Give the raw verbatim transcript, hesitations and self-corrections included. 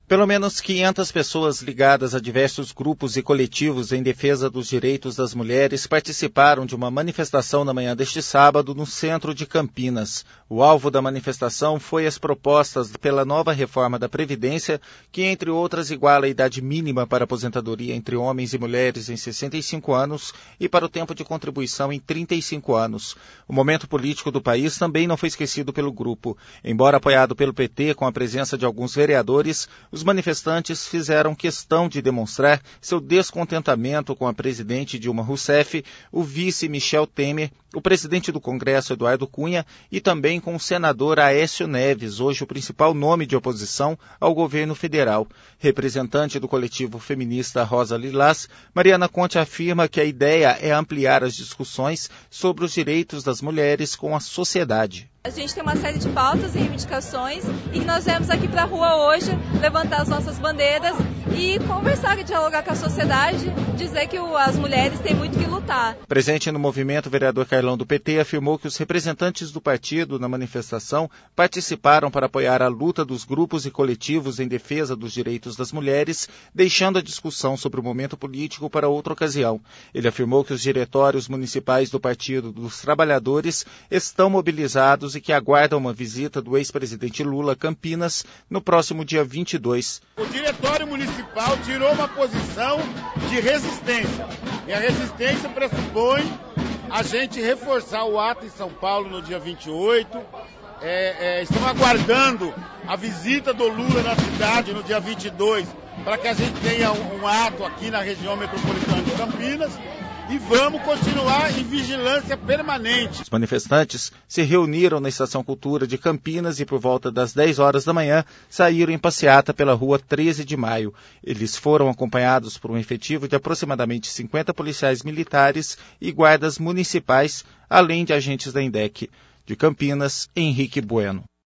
Pelo menos quinhentas pessoas ligadas a diversos grupos e coletivos em defesa dos direitos das mulheres participaram de uma manifestação na manhã deste sábado no centro de Campinas. O alvo da manifestação foi as propostas pela nova reforma da Previdência, que, entre outras, iguala a idade mínima para aposentadoria entre homens e mulheres em sessenta e cinco anos e para o tempo de contribuição em trinta e cinco anos. O momento político do país também não foi esquecido pelo grupo. Embora apoiado pelo P T com a presença de alguns vereadores, os manifestantes fizeram questão de demonstrar seu descontentamento com a presidente Dilma Rousseff, o vice Michel Temer, o presidente do Congresso Eduardo Cunha e também com o senador Aécio Neves, hoje o principal nome de oposição ao governo federal. Representante do coletivo feminista Rosa Lilás, Mariana Conte afirma que a ideia é ampliar as discussões sobre os direitos das mulheres com a sociedade. A gente tem uma série de pautas e reivindicações e nós viemos aqui para a rua hoje levantar as nossas bandeiras e conversar e dialogar com a sociedade, dizer que o, as mulheres têm muito que lutar. Presente no movimento, o vereador Carlão do P T afirmou que os representantes do partido na manifestação participaram para apoiar a luta dos grupos e coletivos em defesa dos direitos das mulheres, deixando a discussão sobre o momento político para outra ocasião. Ele afirmou que os diretórios municipais do Partido dos Trabalhadores estão mobilizados e que aguardam uma visita do ex-presidente Lula a Campinas no próximo dia vinte e dois. O diretório municipal tirou uma posição de resistência. E a resistência pressupõe a gente reforçar o ato em São Paulo no dia vinte e oito. É, é, estamos aguardando a visita do Lula na cidade no dia vinte e dois, para que a gente tenha um, um ato aqui na região metropolitana de Campinas. E vamos continuar em vigilância permanente. Os manifestantes se reuniram na Estação Cultura de Campinas e, por volta das dez horas da manhã, saíram em passeata pela rua treze de maio. Eles foram acompanhados por um efetivo de aproximadamente cinquenta policiais militares e guardas municipais, além de agentes da INDEC. De Campinas, Henrique Bueno.